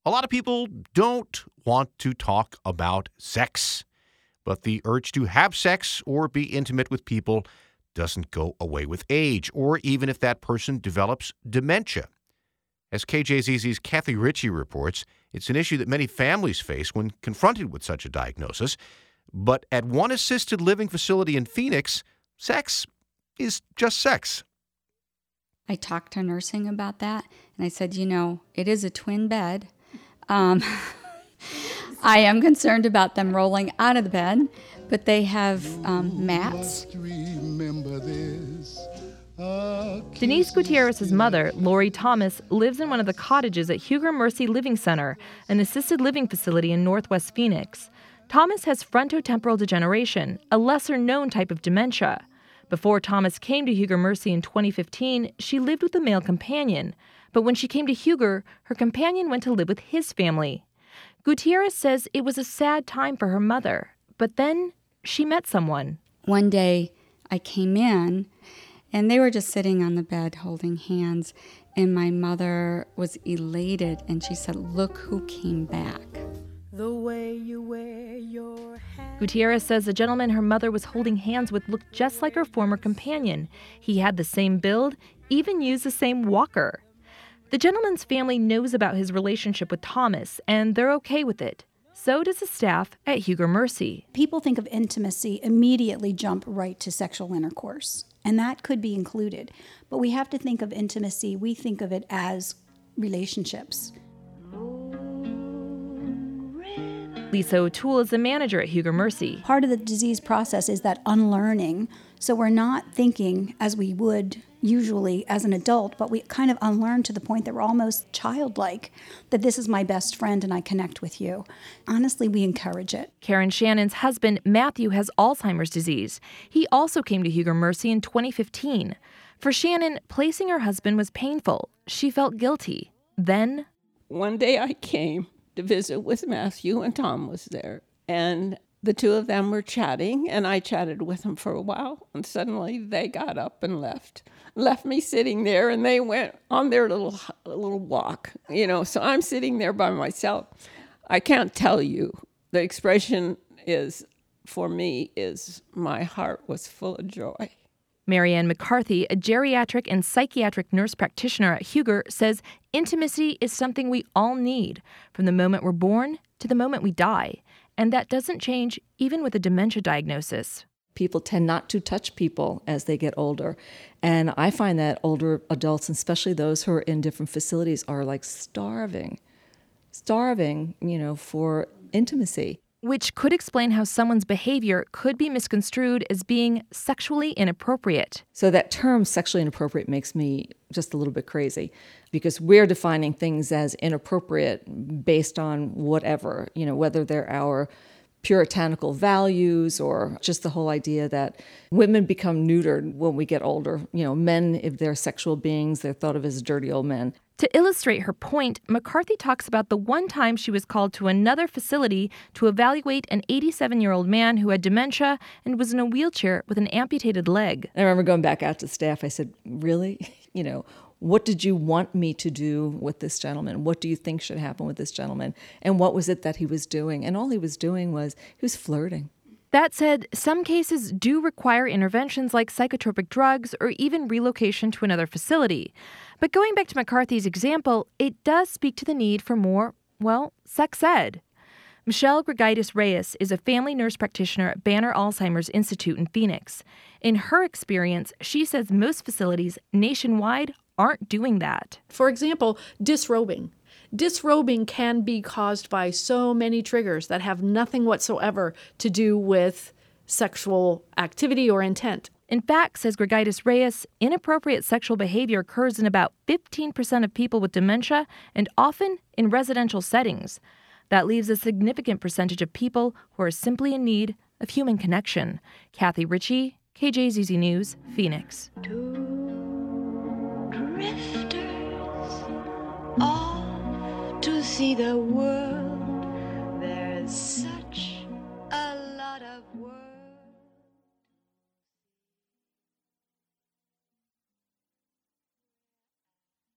A lot of people don't want to talk about sex, but the urge to have sex or be intimate with people doesn't go away with age, or even if that person develops dementia. As KJZZ's Kathy Ritchie reports, it's an issue that many families face when confronted with such a diagnosis. But at one assisted living facility in Phoenix, sex is just sex. I talked to nursing about that, and I said, it is a twin bed. I am concerned about them rolling out of the bed, but they have mats. Denise Gutierrez's mother, Lori Thomas, lives in one of the cottages at Huger Mercy Living Center, an assisted living facility in Northwest Phoenix. Thomas has frontotemporal degeneration, a lesser-known type of dementia. Before Thomas came to Huger Mercy in 2015, she lived with a male companion. But when she came to Huger, her companion went to live with his family. Gutierrez says it was a sad time for her mother. But then she met someone. One day I came in, and they were just sitting on the bed holding hands. And my mother was elated, and she said, "Look who came back." The way you wear your hat. Gutierrez says the gentleman her mother was holding hands with looked just like her former companion. He had the same build, even used the same walker. The gentleman's family knows about his relationship with Thomas, and they're okay with it. So does the staff at Huger Mercy. People think of intimacy, immediately jump right to sexual intercourse, and that could be included. But we have to think of intimacy, we think of it as relationships. Lisa O'Toole is the manager at Huger Mercy. Part of the disease process is that unlearning. So we're not thinking as we would usually as an adult, but we kind of unlearn to the point that we're almost childlike, that this is my best friend and I connect with you. Honestly, we encourage it. Karen Shannon's husband, Matthew, has Alzheimer's disease. He also came to Huger Mercy in 2015. For Shannon, placing her husband was painful. She felt guilty. Then, one day I came to visit with Matthew, and Tom was there. And the two of them were chatting, and I chatted with them for a while. And suddenly they got up and left me sitting there, and they went on their little walk, So I'm sitting there by myself. I can't tell you. The expression for me, my heart was full of joy. Marianne McCarthy, a geriatric and psychiatric nurse practitioner at Huger, says intimacy is something we all need from the moment we're born to the moment we die. And that doesn't change even with a dementia diagnosis. People tend not to touch people as they get older. And I find that older adults, especially those who are in different facilities, are like starving, for intimacy. Which could explain how someone's behavior could be misconstrued as being sexually inappropriate. So that term sexually inappropriate makes me just a little bit crazy because we're defining things as inappropriate based on whatever, whether they're our puritanical values or just the whole idea that women become neutered when we get older. Men, if they're sexual beings, they're thought of as dirty old men. To illustrate her point, McCarthy talks about the one time she was called to another facility to evaluate an 87-year-old man who had dementia and was in a wheelchair with an amputated leg. I remember going back out to staff. I said, really? What did you want me to do with this gentleman? What do you think should happen with this gentleman? And what was it that he was doing? And all he was doing was he was flirting. That said, some cases do require interventions like psychotropic drugs or even relocation to another facility. But going back to McCarthy's example, it does speak to the need for more, sex ed. Michelle Grigaitis-Reyes is a family nurse practitioner at Banner Alzheimer's Institute in Phoenix. In her experience, she says most facilities nationwide aren't doing that. For example, disrobing. Disrobing can be caused by so many triggers that have nothing whatsoever to do with sexual activity or intent. In fact, says Grigaitis-Reyes, inappropriate sexual behavior occurs in about 15% of people with dementia and often in residential settings. That leaves a significant percentage of people who are simply in need of human connection. Kathy Ritchie, KJZZ News, Phoenix. Two drifters off to see the world.